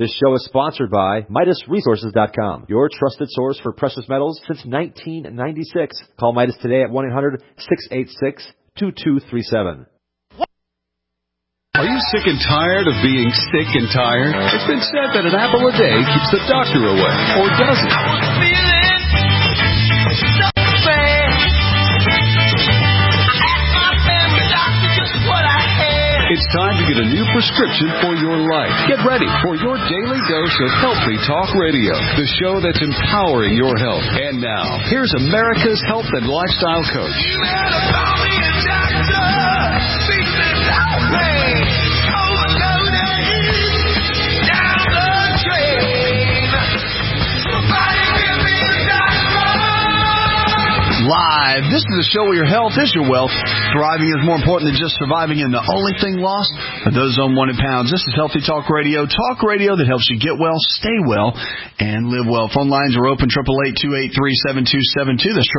This show is sponsored by MidasResources.com, your trusted source for precious metals since 1996. Call Midas today at 1-800-686-2237. Are you sick and tired of being sick and tired? It's been said that an apple a day keeps the doctor away, or does it? I was feeling so bad. I asked my family doctor just what I had. It's time to get a new prescription for your life. Get ready for your daily dose of Healthy Talk Radio, the show that's empowering your health. And now, here's America's health and lifestyle coach. You had a mommy and doctor. Live. This is a show where your health is your wealth. Thriving is more important than just surviving, and the only thing lost are those unwanted pounds. This is Healthy Talk Radio. Talk radio that helps you get well, stay well, and live well. Phone lines are open, 888-283-7272. That's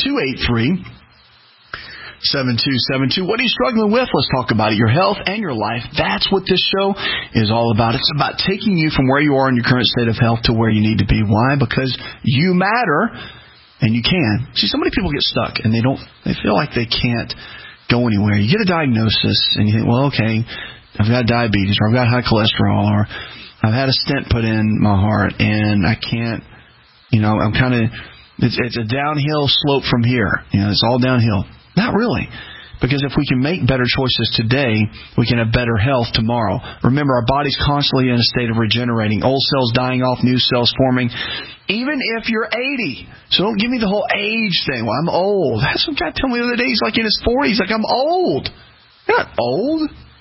888-283-7272. What are you struggling with? Let's talk about it. Your health and your life. That's what this show is all about. It's about taking you from where you are in your current state of health to where you need to be. Why? Because you matter. And you can. See, so many people get stuck, and they feel like they can't go anywhere. You get a diagnosis, and you think, well, okay, I've got diabetes, or I've got high cholesterol, or I've had a stent put in my heart, and I can't, I'm kind of, it's a downhill slope from here. It's all downhill. Not really. Because if we can make better choices today, we can have better health tomorrow. Remember, our body's constantly in a state of regenerating. Old cells dying off, new cells forming. Even if you're 80. So don't give me the whole age thing. Well, I'm old. That's some guy told me the other day. He's like in his 40s. Like, I'm old. You're not old.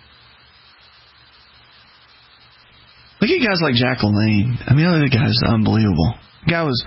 Look at guys like Jack LaLanne. I mean, the guy's unbelievable. The guy was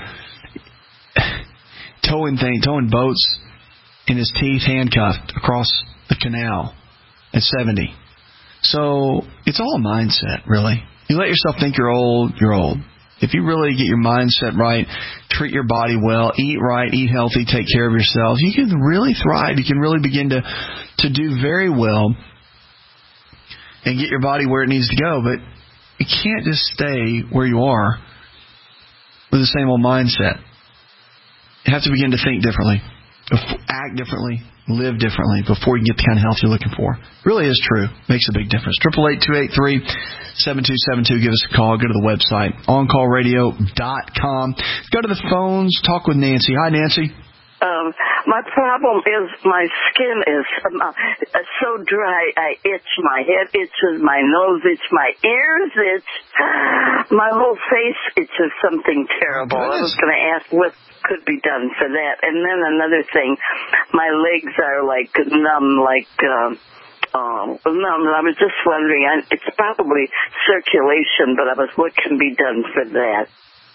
towing boats in his teeth, handcuffed across the canal at 70. So it's all a mindset, really. You let yourself think you're old, you're old. If you really get your mindset right, treat your body well, eat right, eat healthy, take care of yourself, you can really thrive. You can really begin to do very well and get your body where it needs to go. But you can't just stay where you are with the same old mindset. You have to begin to think differently, act differently, live differently before you get the kind of health you're looking for. It really is true. Makes a big difference. 888-283-7272. Give us a call. Go to the website, oncallradio.com. Go to the phones. Talk with Nancy. Hi, Nancy. My problem is my skin is so dry. I itch. My head itches. My nose itches. My ears itch. My whole face itches something terrible. I was going to ask what could be done for that. And then another thing, my legs are like numb, numb. I was just wondering, it's probably circulation, but what can be done for that?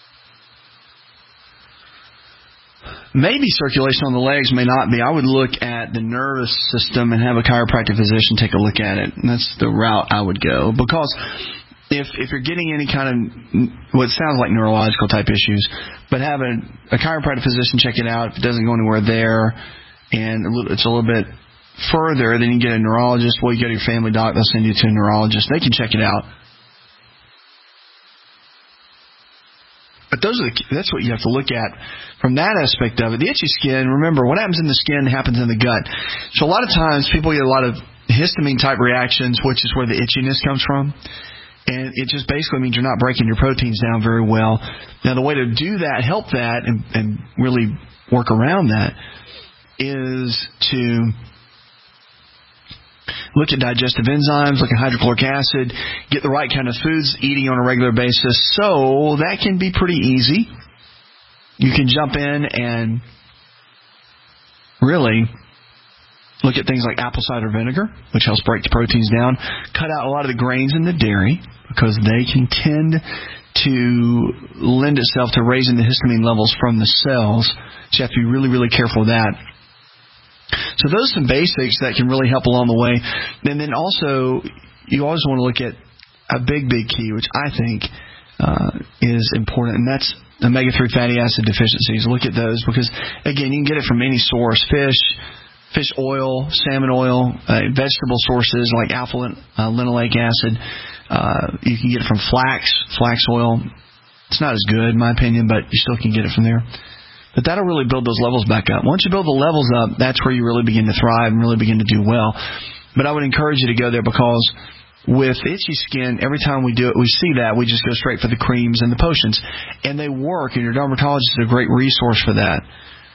Maybe circulation on the legs, may not be. I would look at the nervous system and have a chiropractic physician take a look at it. And that's the route I would go. Because if you're getting any kind of what sounds like neurological type issues, but have a chiropractic physician check it out. If it doesn't go anywhere there and it's a little bit further, then you get a neurologist. Well, you go to your family doc, they'll send you to a neurologist. They can check it out. But that's what you have to look at from that aspect of it. The itchy skin, remember, what happens in the skin happens in the gut. So a lot of times people get a lot of histamine-type reactions, which is where the itchiness comes from. And it just basically means you're not breaking your proteins down very well. Now, the way to do that, help that, and really work around that is to look at digestive enzymes, look at hydrochloric acid, get the right kind of foods eating on a regular basis. So that can be pretty easy. You can jump in and really look at things like apple cider vinegar, which helps break the proteins down. Cut out a lot of the grains in the dairy because they can tend to lend itself to raising the histamine levels from the cells. So you have to be really, really careful of that. So those are some basics that can really help along the way. And then also, you always want to look at a big, big key, which I think is important, and that's omega-3 fatty acid deficiencies. Look at those because, again, you can get it from any source, fish oil, salmon oil, vegetable sources like alpha-linoleic acid. You can get it from flax oil. It's not as good, in my opinion, but you still can get it from there. But that'll really build those levels back up. Once you build the levels up, that's where you really begin to thrive and really begin to do well. But I would encourage you to go there, because with itchy skin, every time we do it, we see that, we just go straight for the creams and the potions. And they work, and your dermatologist is a great resource for that.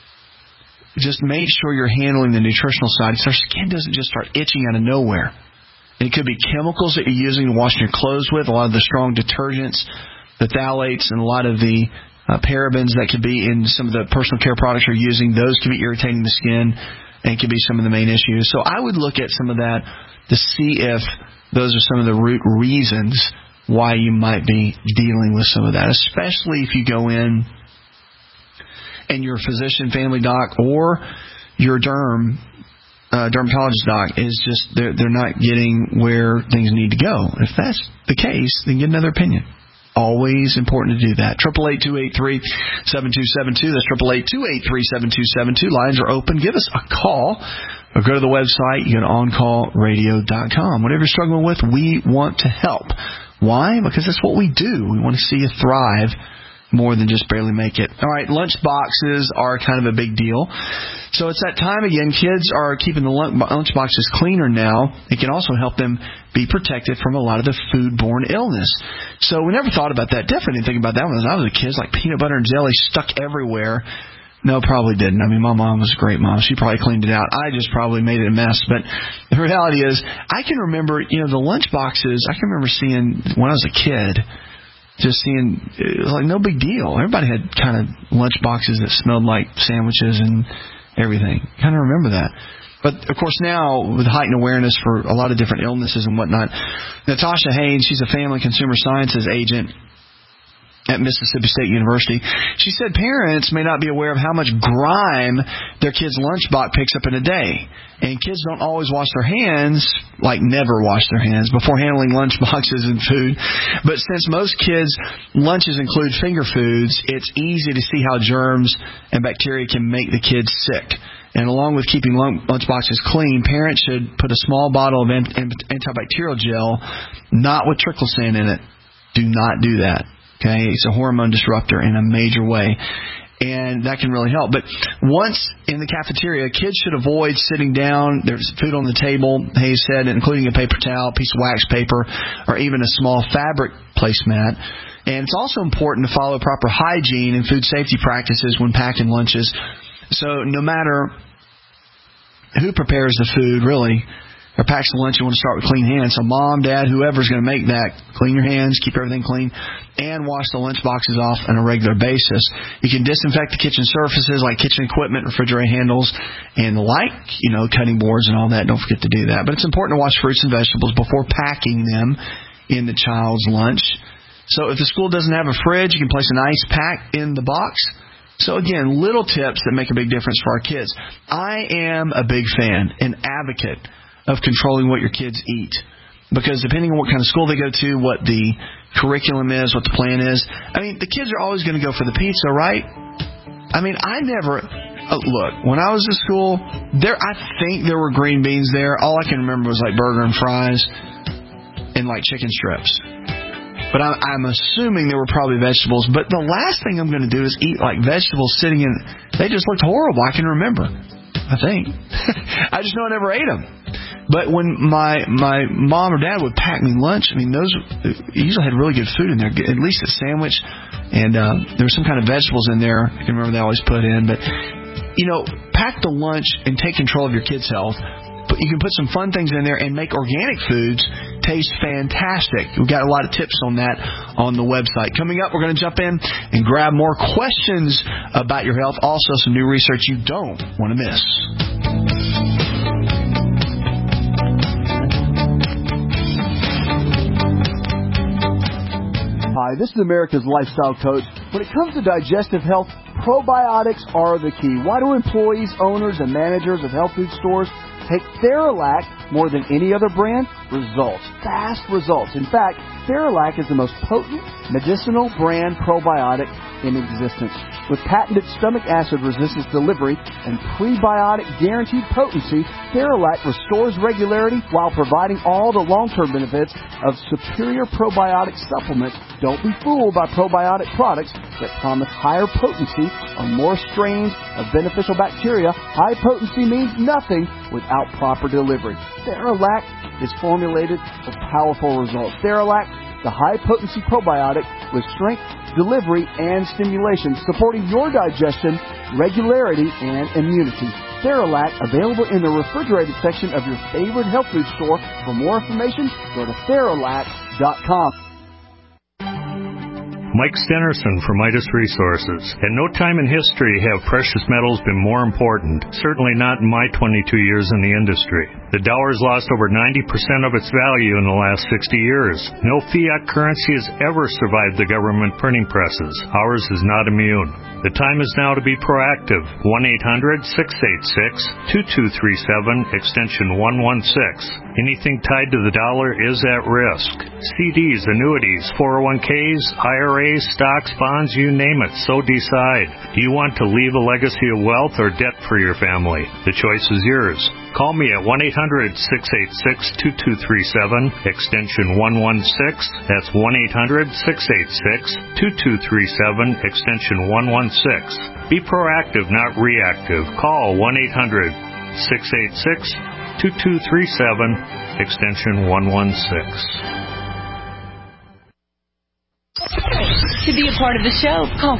Just make sure you're handling the nutritional side, so our skin doesn't just start itching out of nowhere. And it could be chemicals that you're using to wash your clothes with, a lot of the strong detergents, the phthalates, and a lot of the parabens that could be in some of the personal care products you're using. Those can be irritating the skin and can be some of the main issues. So I would look at some of that to see if those are some of the root reasons why you might be dealing with some of that, especially if you go in and your physician, family doc, or your dermatologist doc is just they're not getting where things need to go. If that's the case, then get another opinion. Always important to do that. 888-283-7272. That's 888-283-7272. Lines are open. Give us a call or go to the website. You go to OnCallRadio.com. Whatever you're struggling with, we want to help. Why? Because that's what we do. We want to see you thrive more than just barely make it. All right, lunch boxes are kind of a big deal. So it's that time again. Kids are keeping the lunch boxes cleaner now. It can also help them be protected from a lot of the foodborne illness. So we never thought about that. Definitely didn't think about that when I was a kid. Like peanut butter and jelly stuck everywhere. No, probably didn't. I mean, my mom was a great mom. She probably cleaned it out. I just probably made it a mess. But the reality is, I can remember, the lunch boxes, I can remember seeing when I was a kid, just seeing, it was like no big deal. Everybody had kind of lunch boxes that smelled like sandwiches and everything. Kind of remember that. But, of course, now, with heightened awareness for a lot of different illnesses and whatnot, Natasha Haynes, she's a family consumer sciences agent at Mississippi State University. She said parents may not be aware of how much grime their kids' lunchbox picks up in a day. And kids don't always wash their hands, like never wash their hands, before handling lunch boxes and food. But since most kids' lunches include finger foods, it's easy to see how germs and bacteria can make the kids sick. And along with keeping lunch boxes clean, parents should put a small bottle of antibacterial gel, not with triclosan in it. Do not do that. Okay, it's a hormone disruptor in a major way, and that can really help. But once in the cafeteria, kids should avoid sitting down. There's food on the table, Hayes said, including a paper towel, piece of wax paper, or even a small fabric placemat. And it's also important to follow proper hygiene and food safety practices when packing lunches. So no matter who prepares the food, really, or packs the lunch, you want to start with clean hands. So mom, dad, whoever's going to make that, clean your hands, keep everything clean, and wash the lunch boxes off on a regular basis. You can disinfect the kitchen surfaces like kitchen equipment, refrigerator handles, and the like, cutting boards and all that. Don't forget to do that. But it's important to wash fruits and vegetables before packing them in the child's lunch. So if the school doesn't have a fridge, you can place an ice pack in the box. So again, little tips that make a big difference for our kids. I am a big fan, an advocate of controlling what your kids eat. Because depending on what kind of school they go to, what the curriculum is, what the plan is, the kids are always going to go for the pizza, right? I never... look, when I was in school, I think there were green beans there. All I can remember was like burger and fries and like chicken strips. But I'm assuming there were probably vegetables. But the last thing I'm going to do is eat like vegetables sitting in... They just looked horrible, I can remember. I think. I just know I never ate them. But when my mom or dad would pack me lunch, those usually had really good food in there, at least a sandwich, and there was some kind of vegetables in there. I can remember they always put in. But, pack the lunch and take control of your kids' health. But you can put some fun things in there and make organic foods taste fantastic. We've got a lot of tips on that on the website. Coming up, we're going to jump in and grab more questions about your health. Also, some new research you don't want to miss. Hi, this is America's Lifestyle Coach. When it comes to digestive health, probiotics are the key. Why do employees, owners, and managers of health food stores take Theralac more than any other brand? Results. Fast results. In fact, Theralac is the most potent medicinal brand probiotic in existence. With patented stomach acid resistance delivery and prebiotic guaranteed potency, Theralac restores regularity while providing all the long-term benefits of superior probiotic supplements. Don't be fooled by probiotic products that promise higher potency or more strains of beneficial bacteria. High potency means nothing without proper delivery. Theralac is formulated for powerful results. Theralac, the high-potency probiotic with strength, delivery, and stimulation, supporting your digestion, regularity, and immunity. Theralac, available in the refrigerated section of your favorite health food store. For more information, go to Theralac.com. Mike Stenerson for Midas Resources. At no time in history have precious metals been more important, certainly not in my 22 years in the industry. The dollar has lost over 90% of its value in the last 60 years. No fiat currency has ever survived the government printing presses. Ours is not immune. The time is now to be proactive. 1-800-686-2237, extension 116. Anything tied to the dollar is at risk. CDs, annuities, 401ks, IRAs, stocks, bonds, you name it, so decide. Do you want to leave a legacy of wealth or debt for your family? The choice is yours. Call me at 1-800-686-2237, extension 116. That's 1-800-686-2237, extension 116. Be proactive, not reactive. Call 1-800-686-2237, extension 116. To be a part of the show, call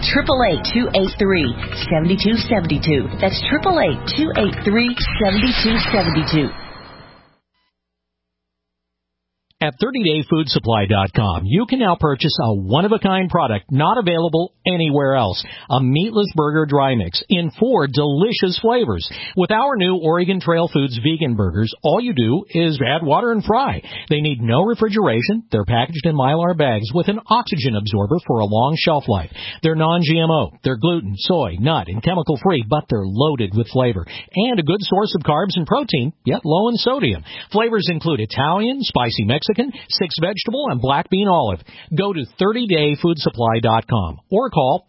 888-283-7272. That's 888-283-7272. At 30dayfoodsupply.com, you can now purchase a one-of-a-kind product not available anywhere else. A meatless burger dry mix in 4 delicious flavors. With our new Oregon Trail Foods vegan burgers, all you do is add water and fry. They need no refrigeration. They're packaged in Mylar bags with an oxygen absorber for a long shelf life. They're non-GMO. They're gluten, soy, nut, and chemical-free, but they're loaded with flavor. And a good source of carbs and protein, yet low in sodium. Flavors include Italian, spicy Mexican, 6-vegetable, and black bean olive. Go to 30dayfoodsupply.com or call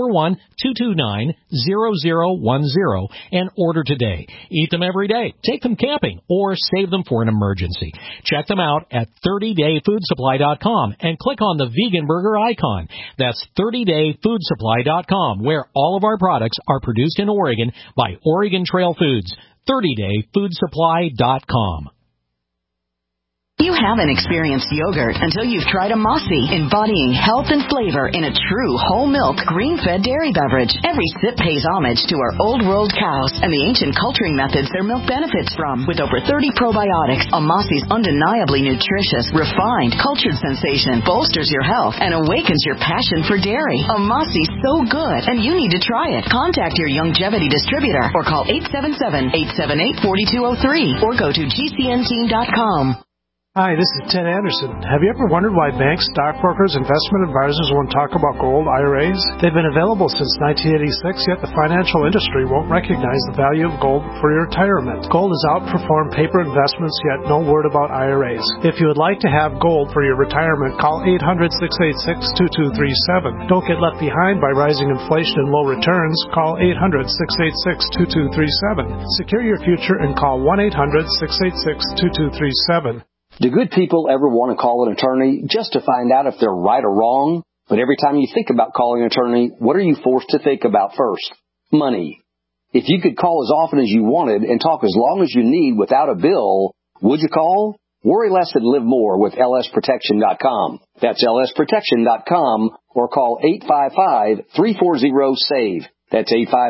541-229-0010 and order today. Eat them every day, take them camping, or save them for an emergency. Check them out at 30dayfoodsupply.com and click on the vegan burger icon. That's 30dayfoodsupply.com, where all of our products are produced in Oregon by Oregon Trail Foods. 30dayfoodsupply.com. You haven't experienced yogurt until you've tried a Mossy, embodying health and flavor in a true whole milk, green-fed dairy beverage. Every sip pays homage to our old world cows and the ancient culturing methods their milk benefits from. With over 30 probiotics, a Mossy's undeniably nutritious, refined, cultured sensation bolsters your health and awakens your passion for dairy. A Mossy's so good, and you need to try it. Contact your Youngevity distributor or call 877-878-4203 or go to gcnteam.com. Hi, this is Ted Anderson. Have you ever wondered why banks, stockbrokers, investment advisors won't talk about gold IRAs? They've been available since 1986, yet the financial industry won't recognize the value of gold for your retirement. Gold has outperformed paper investments, yet no word about IRAs. If you would like to have gold for your retirement, call 800-686-2237. Don't get left behind by rising inflation and low returns. Call 800-686-2237. Secure your future and call 1-800-686-2237. Do good people ever want to call an attorney just to find out if they're right or wrong? But every time you think about calling an attorney, what are you forced to think about first? Money. If you could call as often as you wanted and talk as long as you need without a bill, would you call? Worry less and live more with lsprotection.com. That's lsprotection.com or call 855-340-SAVE. That's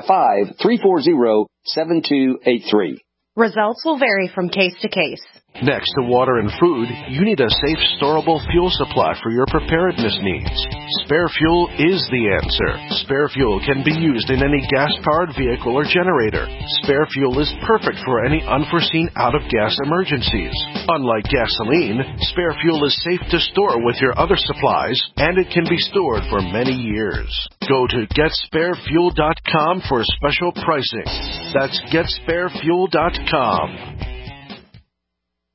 855-340-7283. Results will vary from case to case. Next to water and food, you need a safe, storable fuel supply for your preparedness needs. Spare Fuel is the answer. Spare Fuel can be used in any gas-powered vehicle or generator. Spare Fuel is perfect for any unforeseen out-of-gas emergencies. Unlike gasoline, Spare Fuel is safe to store with your other supplies, and it can be stored for many years. Go to GetSpareFuel.com for special pricing. That's GetSpareFuel.com.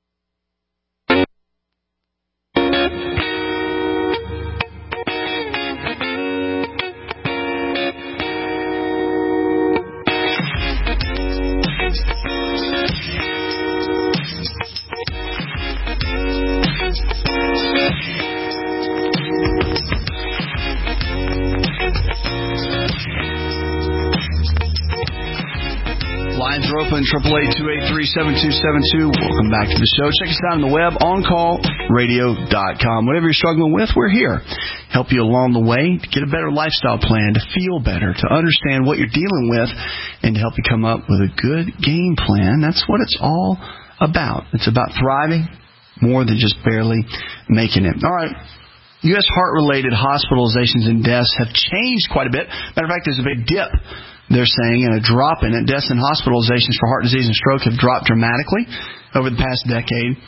are open, 888-283-7272. Welcome back to the show. Check us out on the web, oncallradio.com. Whatever you're struggling with, we're here. Help you along the way to get a better lifestyle plan, to feel better, to understand what you're dealing with, and to help you come up with a good game plan. That's what it's all about. It's about thriving more than just barely making it. All right. U.S. heart-related hospitalizations and deaths have changed quite a bit. Matter of fact, there's a big dip, they're saying, and a drop in it. Deaths and hospitalizations for heart disease and stroke have dropped dramatically over the past decade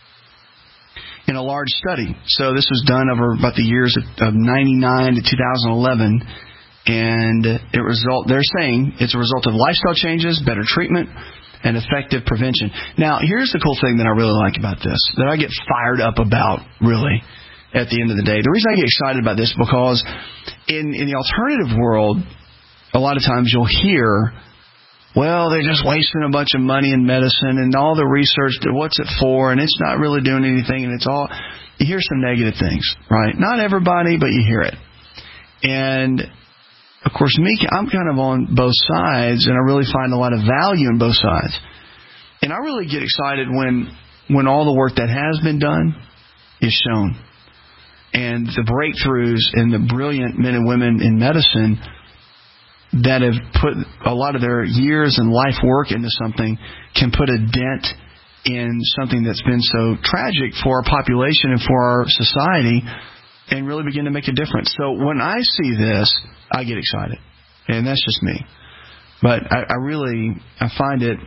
in a large study. So this was done over about the years of 99 to 2011, and they're saying it's a result of lifestyle changes, better treatment, and effective prevention. Now, here's the cool thing that I really like about this, that I get fired up about, really, at the end of the day. The reason I get excited about this is because in the alternative world, a lot of times you'll hear, well, they're just wasting a bunch of money in medicine and all the research, what's it for, and it's not really doing anything, and it's all... You hear some negative things, right? Not everybody, but you hear it. And, of course, I'm kind of on both sides, and I really find a lot of value in both sides. And I really get excited when all the work that has been done is shown. And the breakthroughs and the brilliant men and women in medicine that have put a lot of their years and life work into something can put a dent in something that's been so tragic for our population and for our society and really begin to make a difference. So when I see this, I get excited. And that's just me. But I find it,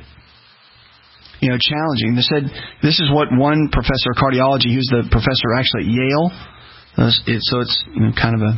challenging. They said this is what one professor of cardiology, who's the professor actually at Yale, so it's kind of a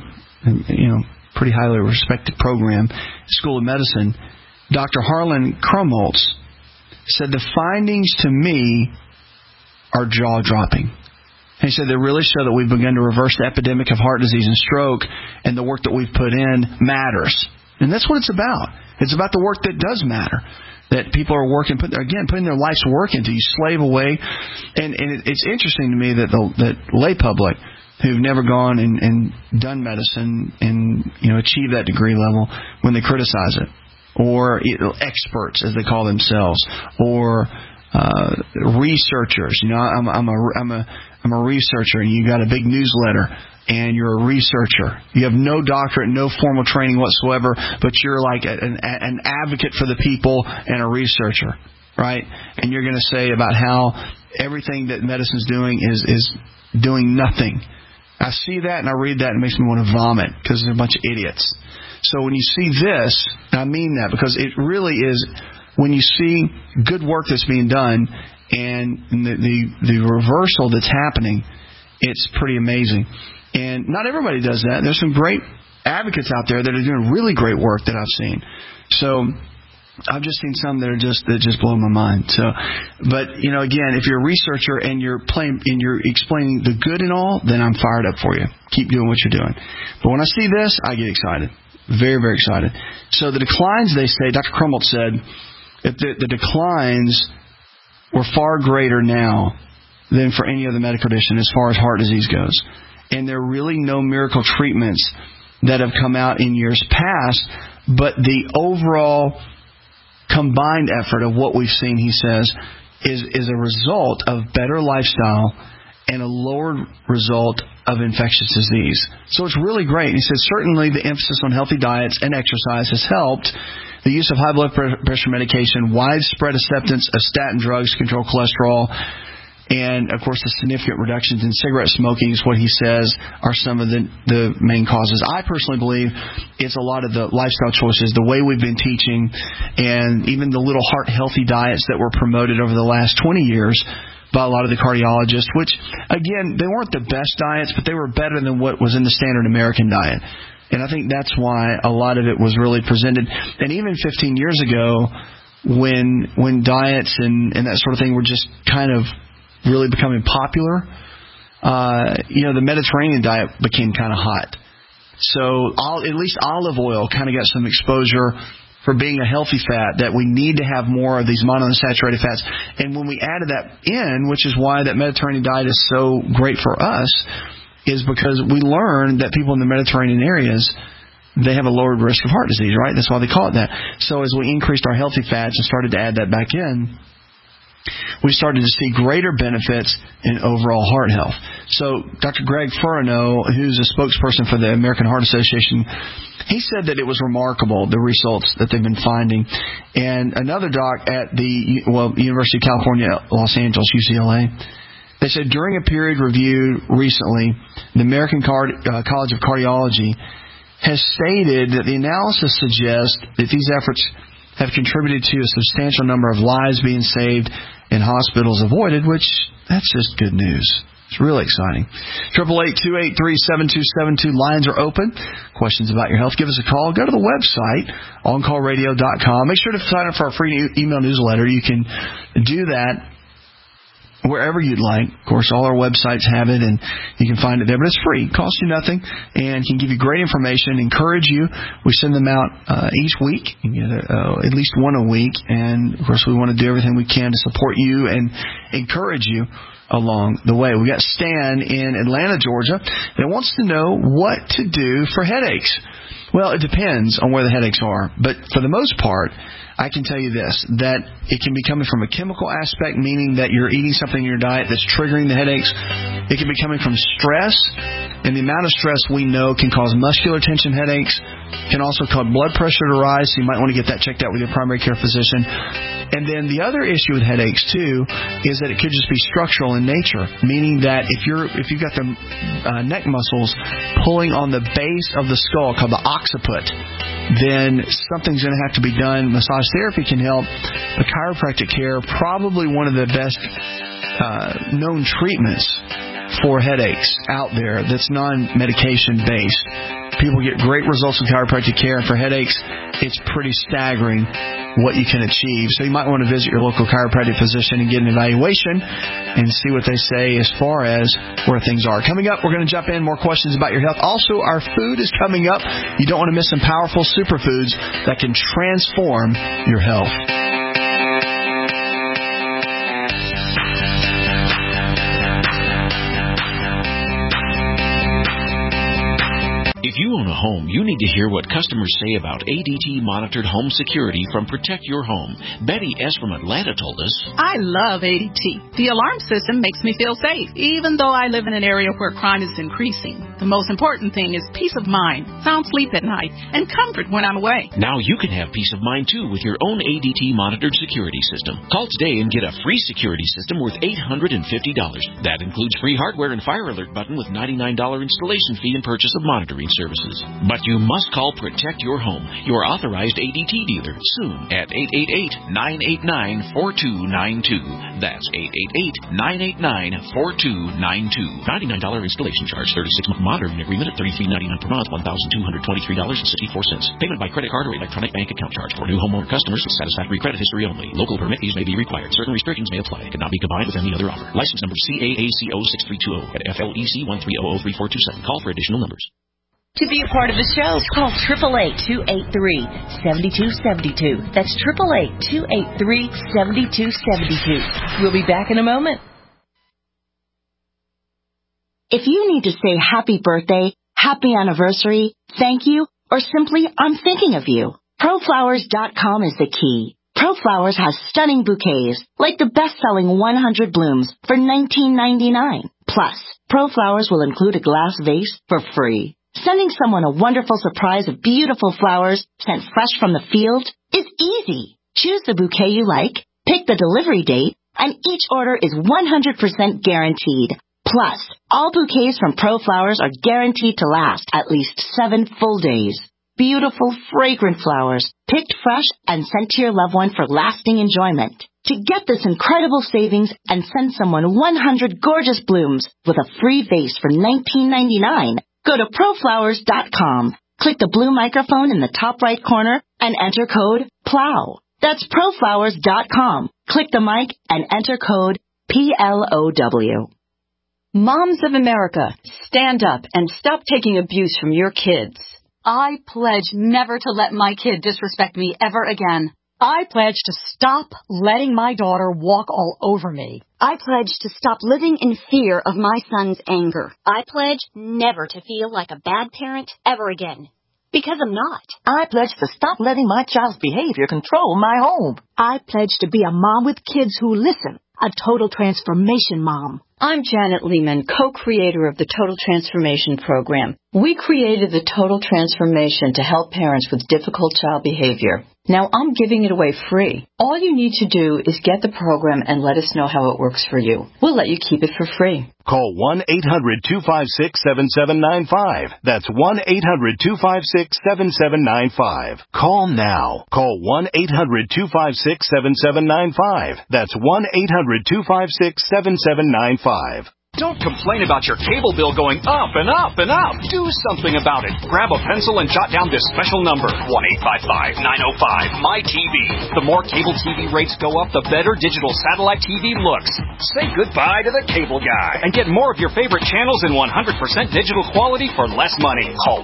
pretty highly respected program, School of Medicine, Dr. Harlan Krumholtz said the findings to me are jaw-dropping. And he said they really show that we've begun to reverse the epidemic of heart disease and stroke, and the work that we've put in matters. And that's what it's about. It's about the work that does matter, that people are working, putting their life's work into. You slave away. And it's interesting to me that the lay public who've never gone and done medicine and achieved that degree level, when they criticize it, or experts as they call themselves, or researchers. I'm a researcher, and you got a big newsletter, and you're a researcher. You have no doctorate, no formal training whatsoever, but you're like an advocate for the people and a researcher, right? And you're going to say about how everything that medicine's doing is doing nothing. I see that and I read that and it makes me want to vomit because there's a bunch of idiots. So when you see this, and I mean that because it really is, when you see good work that's being done and the reversal that's happening, it's pretty amazing. And not everybody does that. There's some great advocates out there that are doing really great work that I've seen. So I've just seen some that just blow my mind. So, but again, if you're a researcher and you're explaining the good and all, then I'm fired up for you. Keep doing what you're doing. But when I see this, I get excited, very, very excited. So the declines, they say, Dr. Krumholtz said, that the declines were far greater now than for any other medical condition as far as heart disease goes, and there are really no miracle treatments that have come out in years past, but the overall combined effort of what we've seen, he says, is a result of better lifestyle and a lower result of infectious disease. So it's really great. He says certainly the emphasis on healthy diets and exercise has helped. The use of high blood pressure medication, widespread acceptance of statin drugs to control cholesterol, and, of course, the significant reductions in cigarette smoking is what he says are some of the main causes. I personally believe it's a lot of the lifestyle choices, the way we've been teaching, and even the little heart-healthy diets that were promoted over the last 20 years by a lot of the cardiologists, which, again, they weren't the best diets, but they were better than what was in the standard American diet. And I think that's why a lot of it was really presented. And even 15 years ago, when diets and that sort of thing were just kind of really becoming popular, the Mediterranean diet became kind of hot. So at least olive oil kind of got some exposure for being a healthy fat, that we need to have more of these monounsaturated fats. And when we added that in, which is why that Mediterranean diet is so great for us, is because we learned that people in the Mediterranean areas they have a lowered risk of heart disease, right? That's why they call it that. So as we increased our healthy fats and started to add that back in, we started to see greater benefits in overall heart health. So Dr. Greg Furano, who's a spokesperson for the American Heart Association, he said that it was remarkable, the results that they've been finding. And another doc at the University of California, Los Angeles, UCLA, they said during a period reviewed recently, the American College of Cardiology has stated that the analysis suggests that these efforts have contributed to a substantial number of lives being saved and hospitals avoided, which that's just good news. It's really exciting. 888-283-7272. Lines are open. Questions about your health, give us a call. Go to the website, oncallradio.com. Make sure to sign up for our free email newsletter. You can do that wherever you'd like. Of course, all our websites have it, and you can find it there. But it's free. It costs you nothing, and can give you great information, encourage you. We send them out each week. You get at least one a week. And, of course, we want to do everything we can to support you and encourage you along the way. We got Stan in Atlanta, Georgia, that wants to know what to do for headaches. Well, it depends on where the headaches are. But for the most part, I can tell you this, that it can be coming from a chemical aspect, meaning that you're eating something in your diet that's triggering the headaches. It can be coming from stress, and the amount of stress we know can cause muscular tension headaches, can also cause blood pressure to rise, so you might want to get that checked out with your primary care physician. And then the other issue with headaches, too, is that it could just be structural in nature, meaning that if you've got the neck muscles pulling on the base of the skull, called the occiput, then something's going to have to be done. Massage therapy can help. But chiropractic care, probably one of the best known treatments for headaches out there that's non-medication based. People get great results with chiropractic care, and for headaches, it's pretty staggering what you can achieve. So you might want to visit your local chiropractic physician and get an evaluation and see what they say as far as where things are. Coming up, we're going to jump in more questions about your health. Also, our food is coming up. You don't want to miss some powerful superfoods that can transform your health. If you own a home, you need to hear what customers say about ADT monitored home security from Protect Your Home. Betty S. from Atlanta told us, I love ADT. The alarm system makes me feel safe, even though I live in an area where crime is increasing. The most important thing is peace of mind, sound sleep at night, and comfort when I'm away. Now you can have peace of mind, too, with your own ADT monitored security system. Call today and get a free security system worth $850. That includes free hardware and fire alert button with $99 installation fee and purchase of monitoring services. But you must call Protect Your Home, your authorized ADT dealer, soon at 888-989-4292. That's 888-989-4292. $99 installation charge, 36-month monitoring agreement at $33.99 per month, $1,223.64. Payment by credit card or electronic bank account charge for new homeowner customers with satisfactory credit history only. Local permit fees may be required. Certain restrictions may apply. Cannot be combined with any other offer. License number CAACO 6320 at FLEC 1300447. Call for additional numbers. To be a part of the show, call 888-283-7272. That's 888-283-7272. We'll be back in a moment. If you need to say happy birthday, happy anniversary, thank you, or simply I'm thinking of you, ProFlowers.com is the key. ProFlowers has stunning bouquets, like the best-selling 100 blooms for $19.99. Plus, ProFlowers will include a glass vase for free. Sending someone a wonderful surprise of beautiful flowers sent fresh from the field is easy. Choose the bouquet you like, pick the delivery date, and each order is 100% guaranteed. Plus, all bouquets from ProFlowers are guaranteed to last at least 7 full days. Beautiful, fragrant flowers, picked fresh and sent to your loved one for lasting enjoyment. To get this incredible savings and send someone 100 gorgeous blooms with a free vase for $19.99, go to ProFlowers.com. Click the blue microphone in the top right corner and enter code PLOW. That's ProFlowers.com. Click the mic and enter code PLOW. Moms of America, stand up and stop taking abuse from your kids. I pledge never to let my kid disrespect me ever again. I pledge to stop letting my daughter walk all over me. I pledge to stop living in fear of my son's anger. I pledge never to feel like a bad parent ever again. Because I'm not. I pledge to stop letting my child's behavior control my home. I pledge to be a mom with kids who listen. A total transformation mom. I'm Janet Lehman, co-creator of the Total Transformation Program. We created the Total Transformation to help parents with difficult child behavior. Now I'm giving it away free. All you need to do is get the program and let us know how it works for you. We'll let you keep it for free. Call 1-800-256-7795. That's 1-800-256-7795. Call now. Call 1-800-256-7795. That's 1-800-256-7795. Don't complain about your cable bill going up and up and up. Do something about it. Grab a pencil and jot down this special number, 1-855-905-MY-TV. The more cable TV rates go up, the better digital satellite TV looks. Say goodbye to the cable guy and get more of your favorite channels in 100% digital quality for less money. Call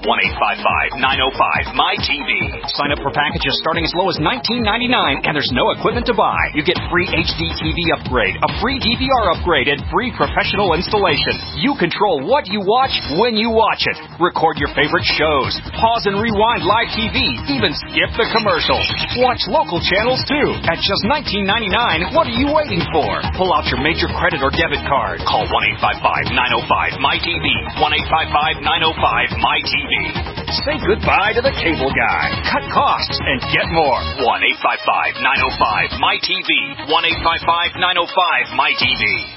1-855-905-MY-TV. Sign up for packages starting as low as $19.99, and there's no equipment to buy. You get free HD TV upgrade, a free DVR upgrade, and free professional installation. You control what you watch when you watch it. Record your favorite shows. Pause and rewind live TV. Even skip the commercials. Watch local channels too. At just $19.99, what are you waiting for? Pull out your major credit or debit card. Call 1-855-905-MY-TV. 1-855-905-MY-TV. Say goodbye to the cable guy. Cut costs and get more. 1-855-905-MY-TV. 1-855-905-MY-TV.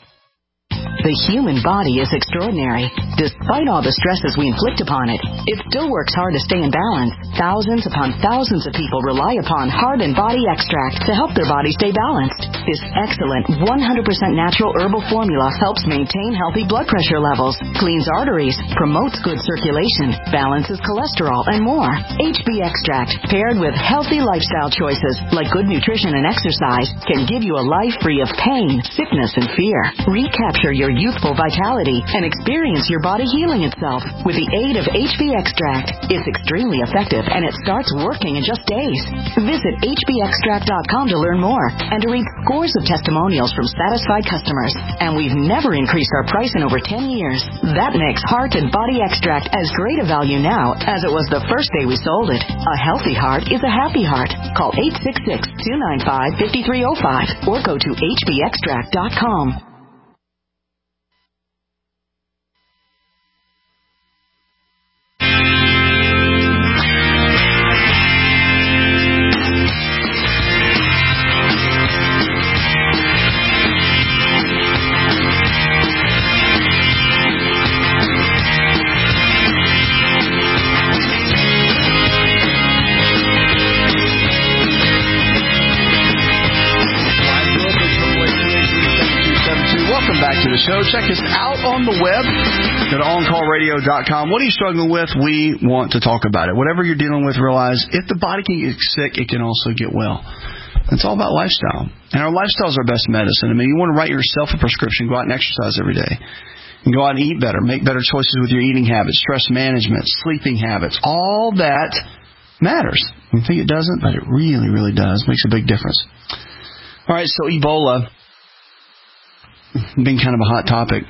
The human body is extraordinary. Despite all the stresses we inflict upon it, it still works hard to stay in balance. Thousands upon thousands of people rely upon Heart and Body Extract to help their body stay balanced. This excellent 100% natural herbal formula helps maintain healthy blood pressure levels, cleans arteries, promotes good circulation, balances cholesterol, and more. HB Extract, paired with healthy lifestyle choices like good nutrition and exercise, can give you a life free of pain, sickness, and fear. Recapture your youthful vitality and experience your body healing itself with the aid of HB Extract. It's extremely effective and it starts working in just days. Visit hbextract.com to learn more and to read scores of testimonials from satisfied customers. And we've never increased our price in over 10 years. That makes Heart and Body Extract as great a value now as it was the first day we sold it. A healthy heart is a happy heart. Call 866-295-5305 or go to hbextract.com. Show. Check us out on the web at OnCallRadio.com. What are you struggling with? We want to talk about it. Whatever you're dealing with, realize if the body can get sick, it can also get well. It's all about lifestyle. And our lifestyle is our best medicine. I mean, you want to write yourself a prescription, go out and exercise every day. And go out and eat better, make better choices with your eating habits, stress management, sleeping habits. All that matters. You think it doesn't? But it really, really does. Makes a big difference. All right, so Ebola. Being kind of a hot topic.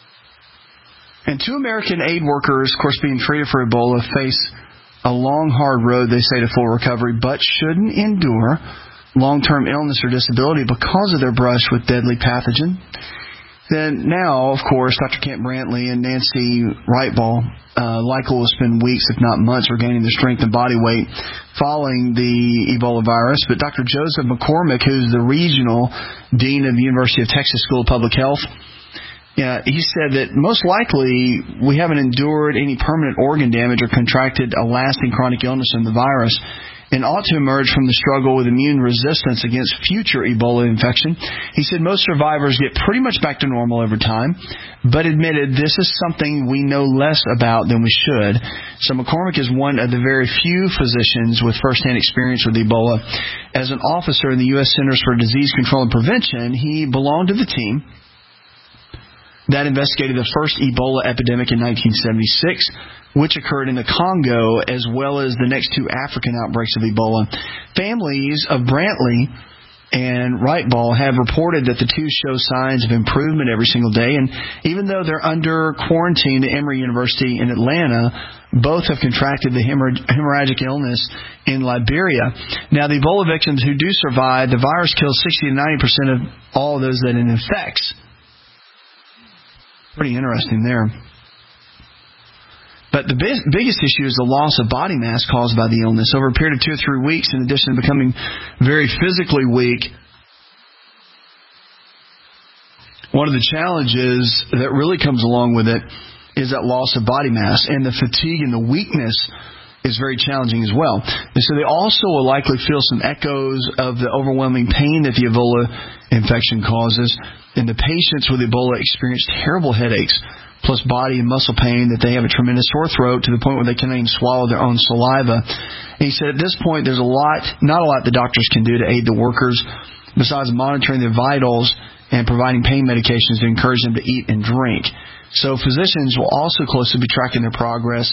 And 2 American aid workers, of course, being treated for Ebola, face a long, hard road, they say, to full recovery, but shouldn't endure long-term illness or disability because of their brush with deadly pathogen. Then now, of course, Dr. Kent Brantley and Nancy Wrightball likely will spend weeks, if not months, regaining their strength and body weight following the Ebola virus. But Dr. Joseph McCormick, who's the regional dean of the University of Texas School of Public Health, he said that most likely we haven't endured any permanent organ damage or contracted a lasting chronic illness from the virus, and ought to emerge from the struggle with immune resistance against future Ebola infection. He said most survivors get pretty much back to normal over time, but admitted this is something we know less about than we should. So McCormick is one of the very few physicians with firsthand experience with Ebola. As an officer in the U.S. Centers for Disease Control and Prevention, he belonged to the team that investigated the first Ebola epidemic in 1976, which occurred in the Congo, as well as the next 2 African outbreaks of Ebola. Families of Brantley and Wrightball have reported that the 2 show signs of improvement every single day, and even though they're under quarantine at Emory University in Atlanta, both have contracted the hemorrhagic illness in Liberia. Now, the Ebola victims who do survive, the virus kills 60 to 90% of all of those that it infects. Pretty interesting there. But the biggest issue is the loss of body mass caused by the illness. Over a period of 2 or 3 weeks, in addition to becoming very physically weak, one of the challenges that really comes along with it is that loss of body mass, and the fatigue and the weakness is very challenging as well. And so they also will likely feel some echoes of the overwhelming pain that the Ebola infection causes, and the patients with Ebola experience terrible headaches, plus body and muscle pain, that they have a tremendous sore throat to the point where they can't even swallow their own saliva. And he said at this point there's not a lot the doctors can do to aid the workers besides monitoring their vitals and providing pain medications to encourage them to eat and drink. So physicians will also closely be tracking their progress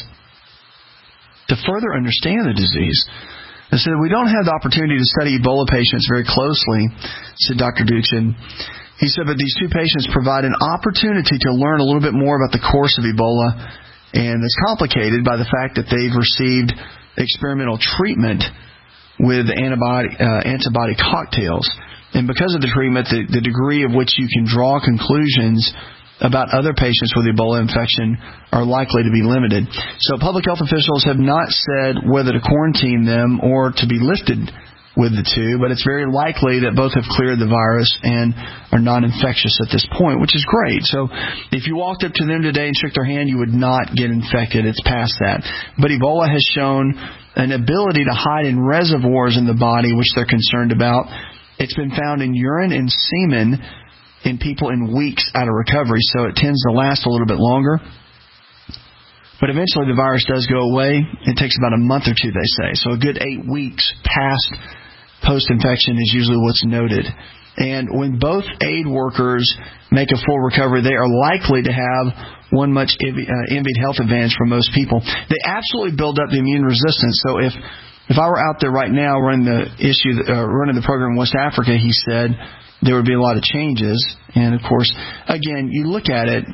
to further understand the disease. They said, we don't have the opportunity to study Ebola patients very closely, said Dr. Duchin. He said, but these 2 patients provide an opportunity to learn a little bit more about the course of Ebola, and it's complicated by the fact that they've received experimental treatment with antibody cocktails. And because of the treatment, the degree of which you can draw conclusions about other patients with Ebola infection are likely to be limited. So public health officials have not said whether to quarantine them or to be lifted with the 2, but it's very likely that both have cleared the virus and are non-infectious at this point, which is great. So if you walked up to them today and shook their hand, you would not get infected. It's past that. But Ebola has shown an ability to hide in reservoirs in the body, which they're concerned about. It's been found in urine and semen in people in weeks out of recovery, so it tends to last a little bit longer. But eventually the virus does go away. It takes about a month or 2, they say. So a good 8 weeks past post-infection is usually what's noted. And when both aid workers make a full recovery, they are likely to have one much envied health advantage for most people. They absolutely build up the immune resistance. So if I were out there right now running the program in West Africa, he said, there would be a lot of changes. And, of course, again, you look at it,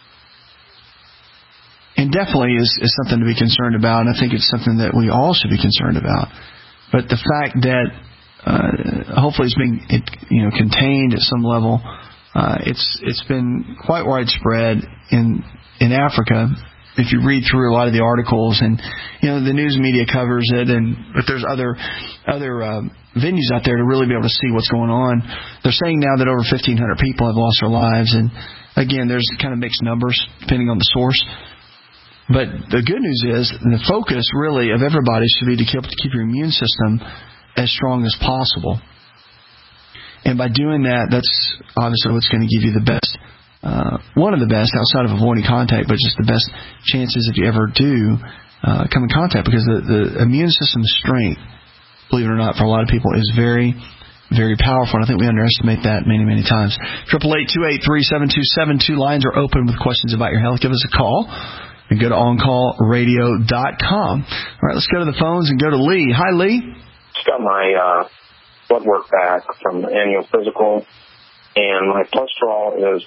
and definitely is something to be concerned about, and I think it's something that we all should be concerned about. But the fact that hopefully it's being contained at some level, it's been quite widespread in Africa. If you read through a lot of the articles, and the news media covers it, but there's other venues out there to really be able to see what's going on. They're saying now that over 1,500 people have lost their lives, and again, there's kind of mixed numbers depending on the source. But the good news is the focus really of everybody should be to keep your immune system as strong as possible. And by doing that, that's obviously what's going to give you the best. One of the best, outside of avoiding contact, but just the best chances if you ever do come in contact, because the immune system's strength, believe it or not, for a lot of people is very, very powerful, and I think we underestimate that many, many times. 888-283-7272. Lines are open with questions about your health. Give us a call and go to OnCallRadio.com. All right, let's go to the phones and go to Lee. Hi, Lee. Just got my blood work back from the annual physical, and my cholesterol is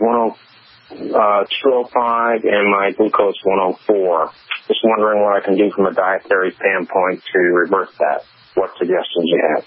205 and my glucose 104. Just wondering what I can do from a dietary standpoint to reverse that. What suggestions you have?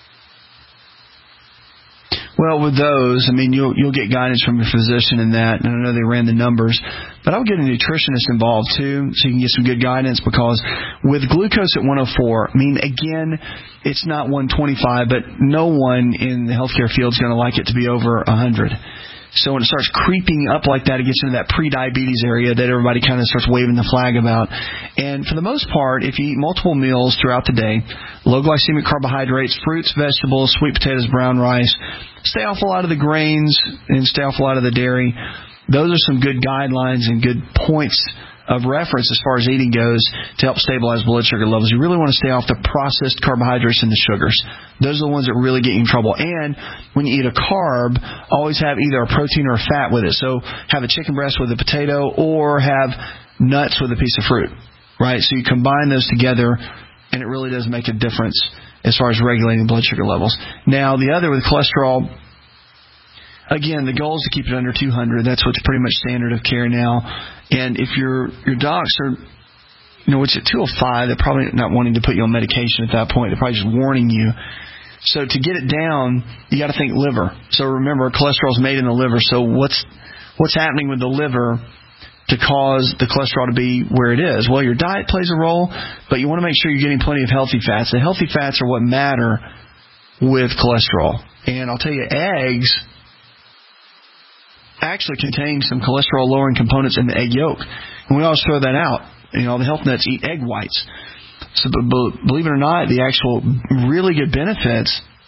Well, with those, you'll get guidance from your physician in that, and I know they ran the numbers, but I would get a nutritionist involved too, so you can get some good guidance, because with glucose at 104, again, it's not 125, but no one in the healthcare field is going to like it to be over 100. So when it starts creeping up like that, it gets into that pre-diabetes area that everybody kind of starts waving the flag about. And for the most part, if you eat multiple meals throughout the day, low glycemic carbohydrates, fruits, vegetables, sweet potatoes, brown rice, stay off a lot of the grains and stay off a lot of the dairy. Those are some good guidelines and good points of reference as far as eating goes to help stabilize blood sugar levels. You really want to stay off the processed carbohydrates and the sugars. Those are the ones that really get you in trouble. And when you eat a carb, always have either a protein or a fat with it. So have a chicken breast with a potato, or have nuts with a piece of fruit, right? So you combine those together, and it really does make a difference as far as regulating blood sugar levels. Now, the other with cholesterol, again, the goal is to keep it under 200. That's what's pretty much standard of care now. And if your docs are, which at 205, they're probably not wanting to put you on medication at that point. They're probably just warning you. So to get it down, you got to think liver. So remember, cholesterol is made in the liver. So what's happening with the liver to cause the cholesterol to be where it is? Well, your diet plays a role, but you want to make sure you're getting plenty of healthy fats. The healthy fats are what matter with cholesterol. And I'll tell you, eggs actually contain some cholesterol-lowering components in the egg yolk. And we always throw that out. The health nuts eat egg whites. So believe it or not, the actual really good benefits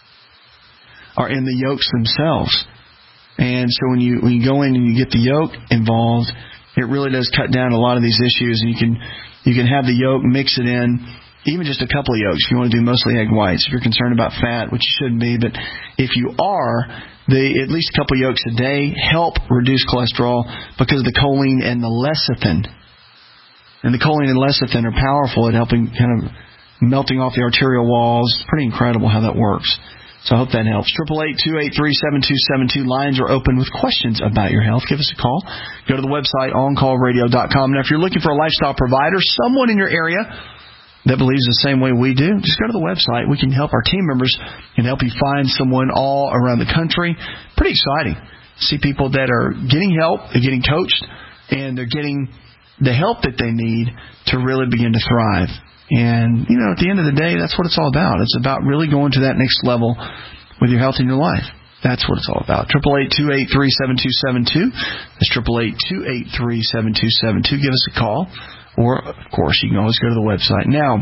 are in the yolks themselves. And so when you go in and you get the yolk involved, it really does cut down a lot of these issues. And you can have the yolk, mix it in, even just a couple of yolks if you want to do mostly egg whites. If you're concerned about fat, which you shouldn't be, but if you are, at least a couple of yolks a day help reduce cholesterol because of the choline and the lecithin. And the choline and lecithin are powerful at helping kind of melting off the arterial walls. It's pretty incredible how that works. So I hope that helps. 888-283-7272. Lines are open with questions about your health. Give us a call. Go to the website, OnCallRadio.com. Now, if you're looking for a lifestyle provider, someone in your area that believes the same way we do, just go to the website. We can help our team members and help you find someone all around the country. Pretty exciting. See people that are getting help, they're getting coached, and they're getting the help that they need to really begin to thrive. And, at the end of the day, that's what it's all about. It's about really going to that next level with your health in your life. That's what it's all about. 888-283-7272. That's 888-283-7272. Give us a call. Or, of course, you can always go to the website. Now,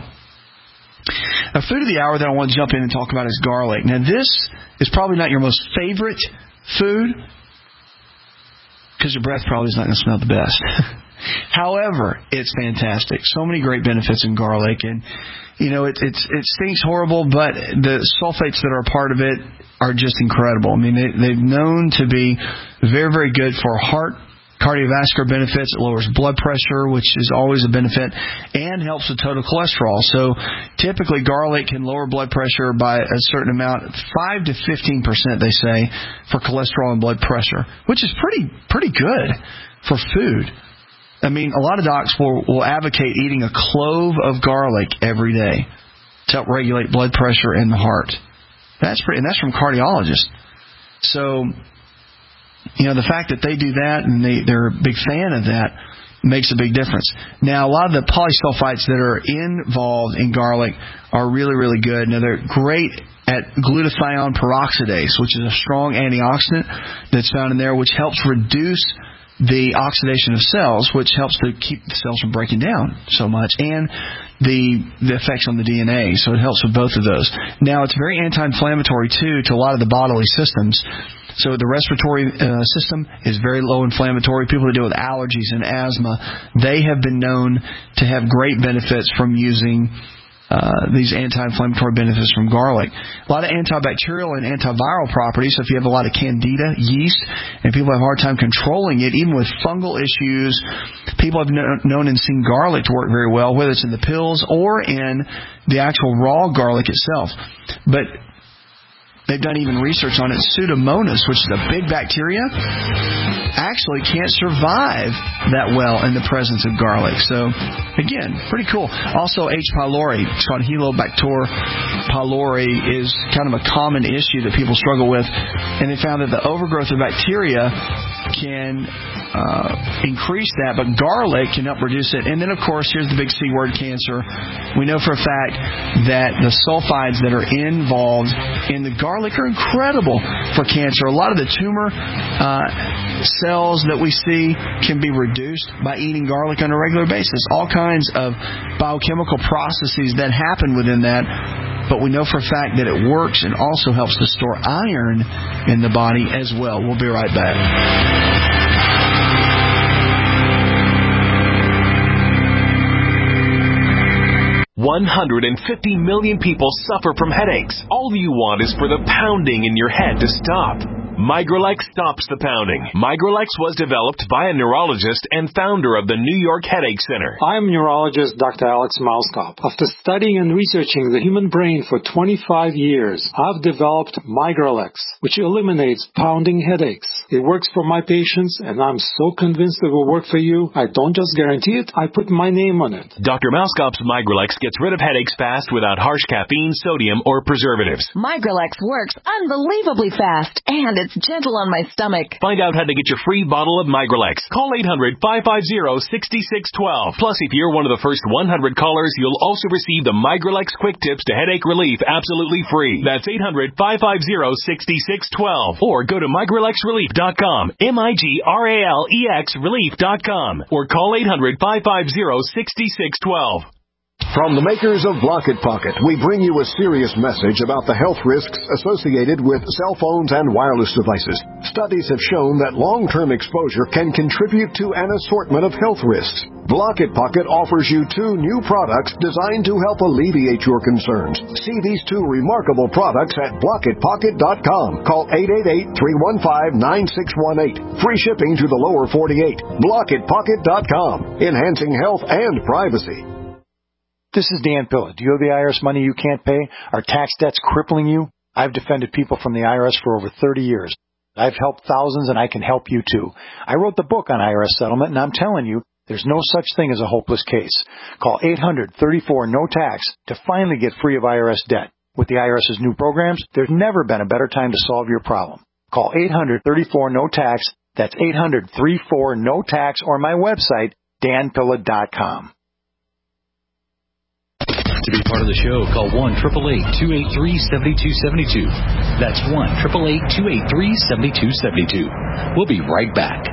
a food of the hour that I want to jump in and talk about is garlic. Now, this is probably not your most favorite food because your breath probably is not going to smell the best. However, it's fantastic. So many great benefits in garlic. And, it stinks horrible, but the sulfates that are a part of it are just incredible. I mean, they've known to be very, very good for heart cardiovascular benefits. It lowers blood pressure, which is always a benefit, and helps with total cholesterol. So typically garlic can lower blood pressure by a certain amount, 5 to 15%, they say, for cholesterol and blood pressure, which is pretty good for food. I mean, a lot of docs will advocate eating a clove of garlic every day to help regulate blood pressure in the heart. And that's from cardiologists. So, the fact that they do that and they're a big fan of that makes a big difference. Now, a lot of the polysulfites that are involved in garlic are really, really good. Now, they're great at glutathione peroxidase, which is a strong antioxidant that's found in there, which helps reduce the oxidation of cells, which helps to keep the cells from breaking down so much, and the effects on the DNA. So it helps with both of those. Now, it's very anti-inflammatory, too, to a lot of the bodily systems. So the respiratory system is very low inflammatory. People that deal with allergies and asthma, they have been known to have great benefits from using these anti-inflammatory benefits from garlic. A lot of antibacterial and antiviral properties. So if you have a lot of candida, yeast, and people have a hard time controlling it, even with fungal issues, people have known and seen garlic to work very well, whether it's in the pills or in the actual raw garlic itself. But they've done even research on it. Pseudomonas, which is a big bacteria, actually can't survive that well in the presence of garlic. So, again, pretty cool. Also, H. pylori, it's called Helicobacter pylori, is kind of a common issue that people struggle with. And they found that the overgrowth of bacteria can increase that, but garlic can help reduce it. And then, of course, here's the big C word, cancer. We know for a fact that the sulfides that are involved in the garlic are incredible for cancer. A lot of the tumor cells that we see can be reduced by eating garlic on a regular basis. All kinds of biochemical processes that happen within that, but we know for a fact that it works and also helps to store iron in the body as well. We'll be right back. 150 million people suffer from headaches. All you want is for the pounding in your head to stop. Migralex stops the pounding. Migralex was developed by a neurologist and founder of the New York Headache Center. I'm neurologist Dr. Alex Mauskop. After studying and researching the human brain for 25 years, I've developed Migralex, which eliminates pounding headaches. It works for my patients, and I'm so convinced it will work for you. I don't just guarantee it, I put my name on it. Dr. Mauskop's Migralex gets rid of headaches fast without harsh caffeine, sodium, or preservatives. Migralex works unbelievably fast, and it's gentle on my stomach. Find out how to get your free bottle of Migralex. Call 800-550-6612. Plus, if you're one of the first 100 callers, you'll also receive the Migralex Quick Tips to Headache Relief absolutely free. That's 800-550-6612. Or go to migralexrelief.com, MIGRALEX relief.com. Or call 800-550-6612. From the makers of Block It Pocket, we bring you a serious message about the health risks associated with cell phones and wireless devices. Studies have shown that long-term exposure can contribute to an assortment of health risks. Block It Pocket offers you 2 new products designed to help alleviate your concerns. See these 2 remarkable products at blockitpocket.com. Call 888-315-9618. Free shipping to the lower 48. Blockitpocket.com. Enhancing health and privacy. This is Dan Pilla. Do you owe the IRS money you can't pay? Are tax debts crippling you? I've defended people from the IRS for over 30 years. I've helped thousands, and I can help you too. I wrote the book on IRS settlement, and I'm telling you, there's no such thing as a hopeless case. Call 800-34-NO-TAX to finally get free of IRS debt. With the IRS's new programs, there's never been a better time to solve your problem. Call 800-34-NO-TAX. That's 800-34-NO-TAX, or my website, danpilla.com. To be part of the show, call 1-888-283-7272. That's 1-888-283-7272. We'll be right back.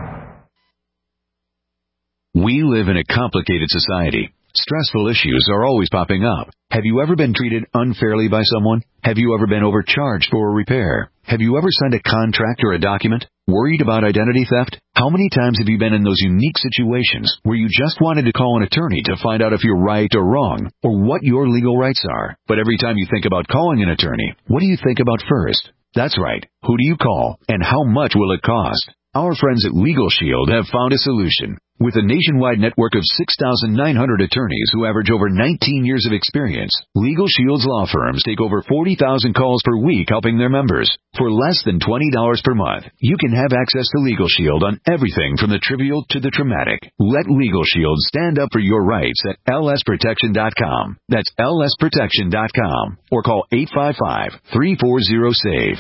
We live in a complicated society. Stressful issues are always popping up. Have you ever been treated unfairly by someone? Have you ever been overcharged for a repair? Have you ever signed a contract or a document? Worried about identity theft? How many times have you been in those unique situations where you just wanted to call an attorney to find out if you're right or wrong, or what your legal rights are? But every time you think about calling an attorney, what do you think about first? That's right. Who do you call, and how much will it cost? Our friends at Legal Shield have found a solution. With a nationwide network of 6,900 attorneys who average over 19 years of experience, Legal Shield's law firms take over 40,000 calls per week helping their members. For less than $20 per month, you can have access to Legal Shield on everything from the trivial to the traumatic. Let Legal Shield stand up for your rights at lsprotection.com. That's lsprotection.com. Or call 855-340-SAVE,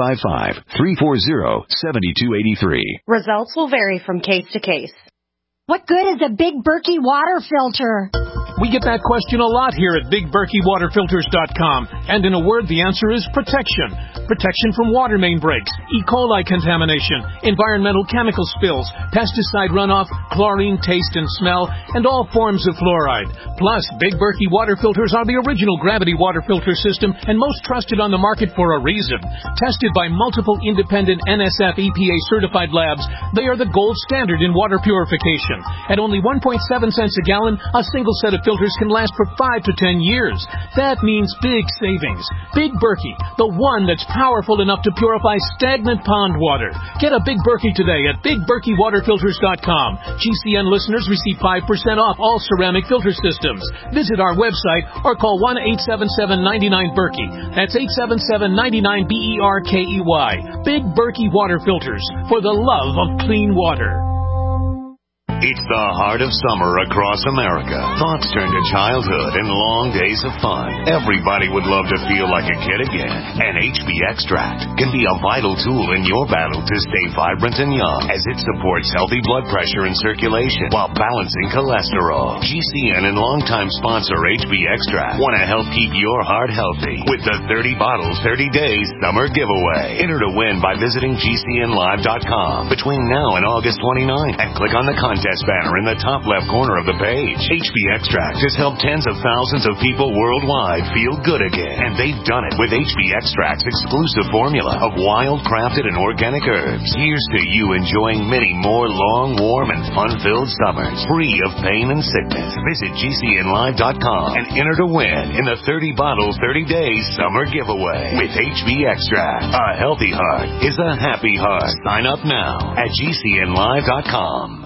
855-340-7283. Results will vary from case to case. What good is a Big Berkey water filter? We get that question a lot here at BigBerkeyWaterFilters.com. And in a word, the answer is protection. Protection from water main breaks, E. coli contamination, environmental chemical spills, pesticide runoff, chlorine taste and smell, and all forms of fluoride. Plus, Big Berkey water filters are the original gravity water filter system and most trusted on the market for a reason. Tested by multiple independent NSF EPA certified labs, they are the gold standard in water purification. At only 1.7 cents a gallon, a single set of filters can last for 5 to 10 years. That means big savings. Big Berkey, the one that's powerful enough to purify stagnant pond water. Get a Big Berkey today at BigBerkeyWaterFilters.com. GCN listeners receive 5% off all ceramic filter systems. Visit our website or call 1-877-99-BERKEY. That's 877-99-BERKEY. Big Berkey Water Filters, for the love of clean water. It's the heart of summer across America. Thoughts turn to childhood and long days of fun. Everybody would love to feel like a kid again. And HB Extract can be a vital tool in your battle to stay vibrant and young, as it supports healthy blood pressure and circulation while balancing cholesterol. GCN and longtime sponsor HB Extract want to help keep your heart healthy with the 30 bottles, 30 days summer giveaway. Enter to win by visiting GCNlive.com between now and August 29 and click on the contest contest banner in the top left corner of the page. HB Extract has helped tens of thousands of people worldwide feel good again. And they've done it with HB Extract's exclusive formula of wild, crafted, and organic herbs. Here's to you enjoying many more long, warm, and fun-filled summers, free of pain and sickness. Visit GCNlive.com and enter to win in the 30-bottle, 30-day summer giveaway with HB Extract. A healthy heart is a happy heart. Sign up now at GCNlive.com.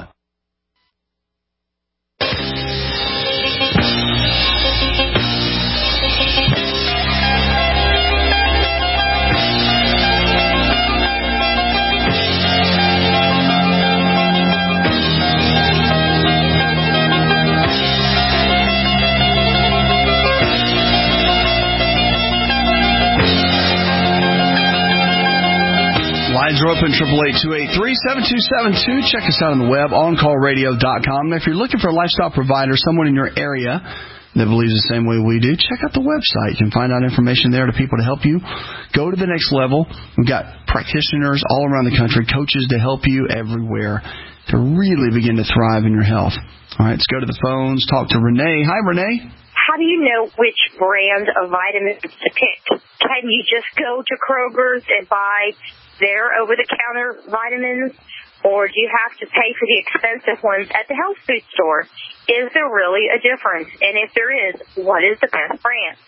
Lines are open, 888-283-7272. Check us out on the web, OnCallRadio.com. And if you're looking for a lifestyle provider, someone in your area that believes the same way we do, check out the website. You can find out information there to people to help you go to the next level. We've got practitioners all around the country, coaches to help you everywhere to really begin to thrive in your health. All right, let's go to the phones, talk to Renee. Hi, Renee. How do you know which brand of vitamins to pick? Can you just go to Kroger's and buy their over-the-counter vitamins, or do you have to pay for the expensive ones at the health food store? Is there really a difference? And if there is, what is the best brand?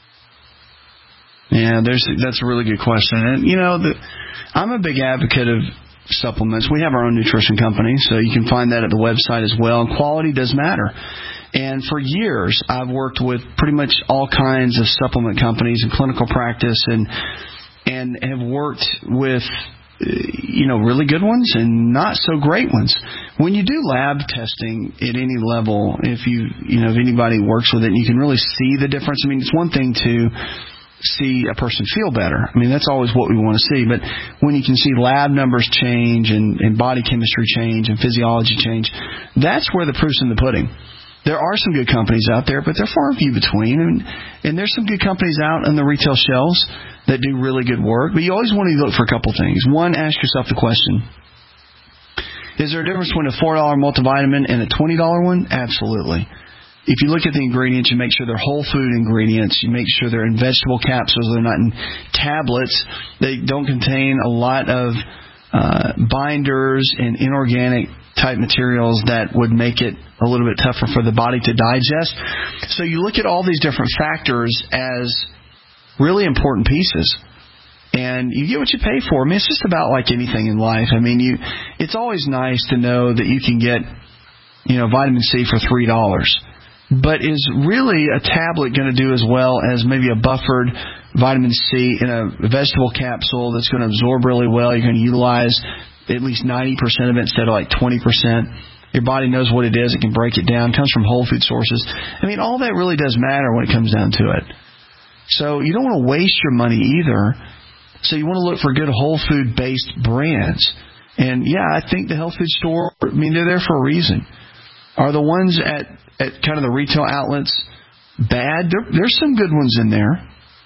Yeah, that's a really good question. And, I'm a big advocate of supplements. We have our own nutrition company, so you can find that at the website as well. Quality does matter. And for years, I've worked with pretty much all kinds of supplement companies in clinical practice and have worked with really good ones and not so great ones. When you do lab testing at any level, if anybody works with it, you can really see the difference. I mean, it's one thing to see a person feel better. I mean, that's always what we want to see. But when you can see lab numbers change and body chemistry change and physiology change, that's where the proof's in the pudding. There are some good companies out there, but they're far and few between. And there's some good companies out on the retail shelves that do really good work. But you always want to look for a couple things. One, ask yourself the question, is there a difference between a $4 multivitamin and a $20 one? Absolutely. If you look at the ingredients, you make sure they're whole food ingredients. You make sure they're in vegetable capsules. They're not in tablets. They don't contain a lot of binders and inorganic type materials that would make it a little bit tougher for the body to digest. So you look at all these different factors as really important pieces. And you get what you pay for. I mean, it's just about like anything in life. I mean, it's always nice to know that you can get, vitamin C for $3. But is really a tablet going to do as well as maybe a buffered vitamin C in a vegetable capsule that's going to absorb really well? You're going to utilize at least 90% of it instead of like 20%. Your body knows what it is. It can break it down. It comes from whole food sources. I mean, all that really does matter when it comes down to it. So you don't want to waste your money either. So you want to look for good whole food-based brands. And, yeah, I think the health food store, they're there for a reason. Are the ones at kind of the retail outlets bad? There's some good ones in there.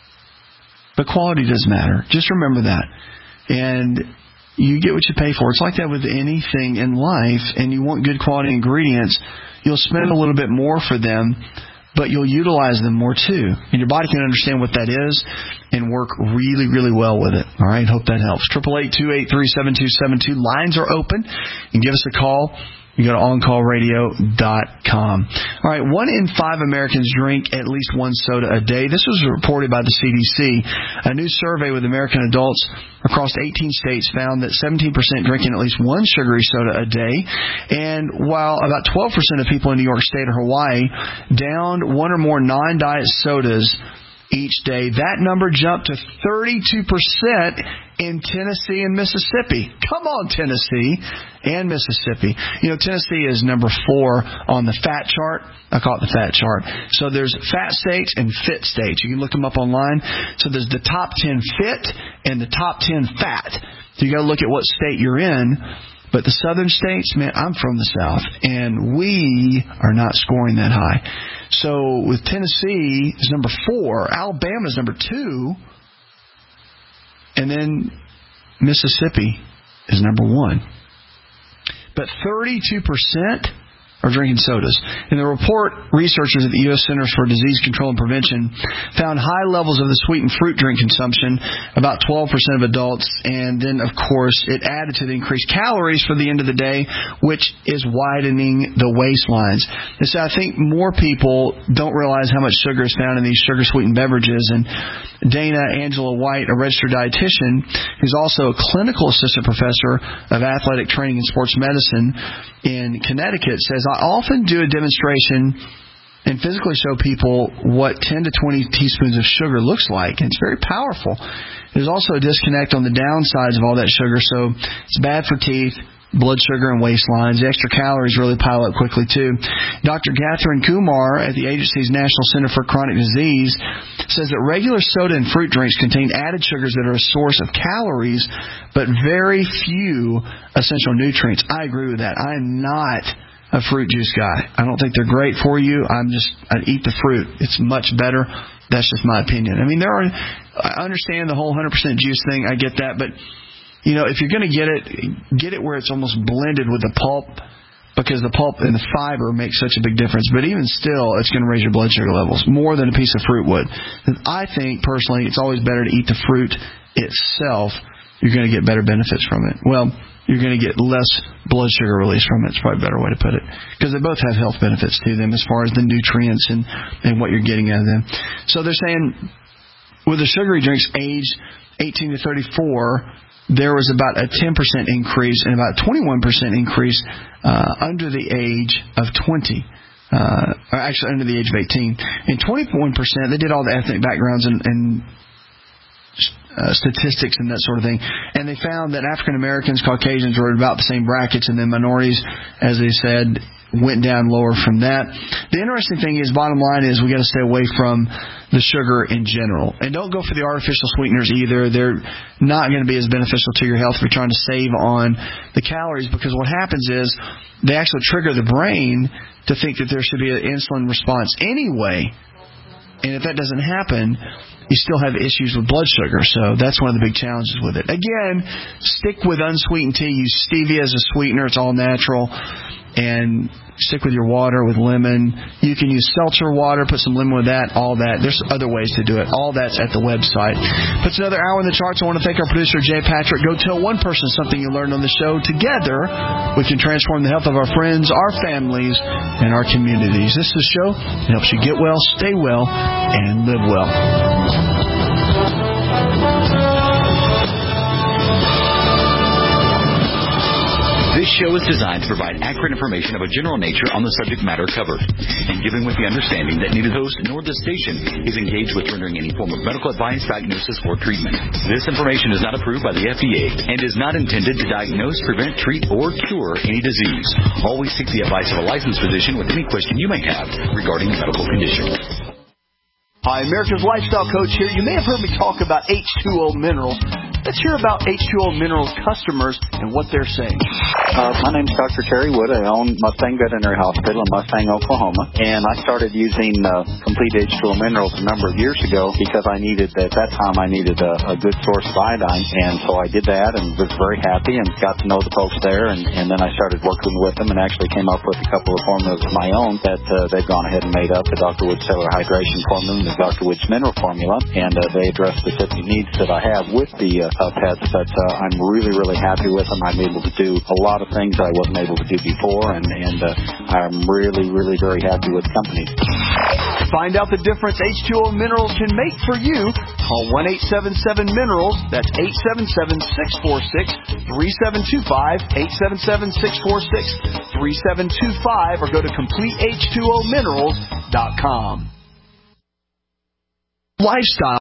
But quality does matter. Just remember that. And you get what you pay for. It's like that with anything in life, and you want good quality ingredients. You'll spend a little bit more for them, but you'll utilize them more too. And your body can understand what that is and work really, really well with it. All right, hope that helps. 888-283-7272. Lines are open. You can give us a call. You go to OnCallRadio.com. All right, 1 in 5 Americans drink at least one soda a day. This was reported by the CDC. A new survey with American adults across 18 states found that 17% drinking at least one sugary soda a day. And while about 12% of people in New York State or Hawaii downed one or more non-diet sodas each day, that number jumped to 32% in Tennessee and Mississippi. Come on, Tennessee and Mississippi. Tennessee is number 4 on the fat chart. I call it the fat chart. So there's fat states and fit states. You can look them up online. So there's the top 10 fit and the top 10 fat. So you got to look at what state you're in. But the southern states, man, I'm from the South, and we are not scoring that high. So with Tennessee is number 4, Alabama is number 2, and then Mississippi is number 1. But 32% are drinking sodas. In the report, researchers at the U.S. Centers for Disease Control and Prevention found high levels of the sweetened fruit drink consumption, about 12% of adults, and then, of course, it added to the increased calories for the end of the day, which is widening the waistlines. And so I think more people don't realize how much sugar is found in these sugar-sweetened beverages, and Dana Angela White, a registered dietitian, who's also a clinical assistant professor of athletic training and sports medicine in Connecticut, says, I often do a demonstration and physically show people what 10 to 20 teaspoons of sugar looks like, and it's very powerful. There's also a disconnect on the downsides of all that sugar, so it's bad for teeth, blood sugar, and waistlines. The extra calories really pile up quickly, too. Dr. Catherine Kumar at the agency's National Center for Chronic Disease says that regular soda and fruit drinks contain added sugars that are a source of calories, but very few essential nutrients. I agree with that. I'm not a fruit juice guy. I don't think they're great for you. I eat the fruit. It's much better. That's just my opinion. I mean, I understand the whole 100% juice thing. I get that, but you know, if you're going to get it where it's almost blended with the pulp, because the pulp and the fiber makes such a big difference. But even still, it's going to raise your blood sugar levels more than a piece of fruit would. I think, personally, it's always better to eat the fruit itself. You're going to get better benefits from it. Well, you're going to get less blood sugar release from it. It's probably a better way to put it. Because they both have health benefits to them as far as the nutrients and what you're getting out of them. So they're saying with the sugary drinks aged 18 to 34, there was about a 10% increase and about a 21% increase under the age of 20. Or actually under the age of 18. And 21%, they did all the ethnic backgrounds and statistics and that sort of thing. And they found that African Americans, Caucasians were about the same brackets, and then minorities, as they said, went down lower from that. The interesting thing is, bottom line is, we got to stay away from the sugar in general. And don't go for the artificial sweeteners either. They're not going to be as beneficial to your health if you're trying to save on the calories, because what happens is they actually trigger the brain to think that there should be an insulin response anyway. And if that doesn't happen, you still have issues with blood sugar. So that's one of the big challenges with it. Again, stick with unsweetened tea. Use stevia as a sweetener. It's all natural. And stick with your water with lemon. You can use seltzer water, put some lemon with that, all that. There's other ways to do it. All that's at the website. Puts another hour in the charts. I want to thank our producer, Jay Patrick. Go tell one person something you learned on the show. Together, we can transform the health of our friends, our families, and our communities. This is a show that helps you get well, stay well, and live well. This show is designed to provide accurate information of a general nature on the subject matter covered, and given with the understanding that neither host nor the station is engaged with rendering any form of medical advice, diagnosis, or treatment. This information is not approved by the FDA and is not intended to diagnose, prevent, treat, or cure any disease. Always seek the advice of a licensed physician with any question you may have regarding a medical condition. Hi, America's Lifestyle Coach here. You may have heard me talk about H2O Minerals. Let's hear about H2O Minerals customers and what they're saying. My name's Dr. Terry Wood. I own Mustang Veterinary Hospital in Mustang, Oklahoma. And I started using Complete H2O Minerals a number of years ago because at that time I needed a good source of iodine. And so I did that and was very happy and got to know the folks there. And then I started working with them and actually came up with a couple of formulas of my own that they've gone ahead and made up. The Dr. Wood Cellular Hydration Formula and the Dr. Wood's Mineral Formula. And they address specific needs that I have with the pets, but I'm really, really happy with them. I'm able to do a lot of things I wasn't able to do before, and I'm really, really very happy with the company. Find out the difference H2O Minerals can make for you. Call 1-877-MINERALS. That's 877-646-3725, 877-646-3725, or go to CompleteH2OMinerals.com. Lifestyle.